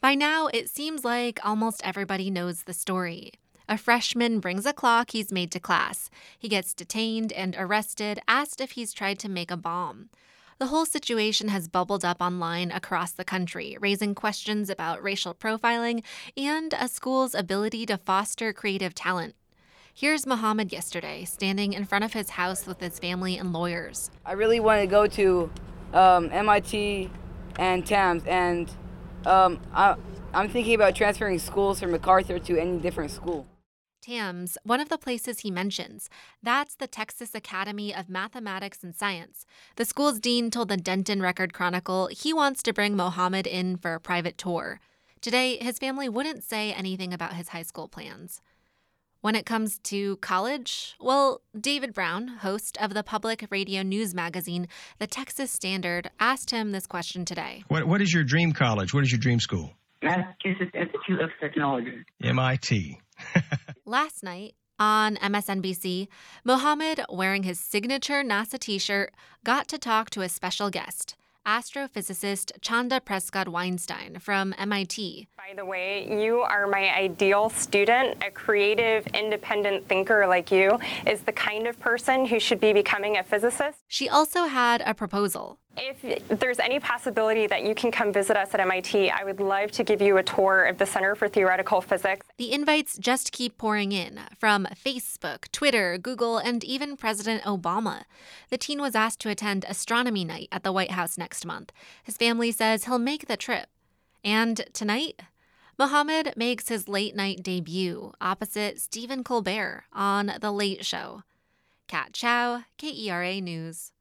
By now, it seems like almost everybody knows the story. A freshman brings a clock he's made to class. He gets detained and arrested, asked if he's tried to make a bomb. The whole situation has bubbled up online across the country, raising questions about racial profiling and a school's ability to foster creative talent. Here's Mohammed yesterday, standing in front of his house with his family and lawyers. I really want to go to MIT and TAMS, and I'm thinking about transferring schools from MacArthur to any different school. TAMS, one of the places he mentions, that's the Texas Academy of Mathematics and Science. The school's dean told the Denton Record Chronicle he wants to bring Mohammed in for a private tour. Today, his family wouldn't say anything about his high school plans. When it comes to college, well, David Brown, host of the public radio news magazine, The Texas Standard, asked him this question today. What is your dream college? What is your dream school? Massachusetts Institute of Technology. MIT. Last night on MSNBC, Mohammed, wearing his signature NASA t-shirt, got to talk to a special guest, astrophysicist Chanda Prescott Weinstein from MIT. By the way, you are my ideal student. A creative, independent thinker like you is the kind of person who should be becoming a physicist. She also had a proposal. If there's any possibility that you can come visit us at MIT, I would love to give you a tour of the Center for Theoretical Physics. The invites just keep pouring in from Facebook, Twitter, Google, and even President Obama. The teen was asked to attend astronomy night at the White House next month. His family says he'll make the trip. And tonight, Mohammed makes his late-night debut opposite Stephen Colbert on The Late Show. Kat Chow, KERA News.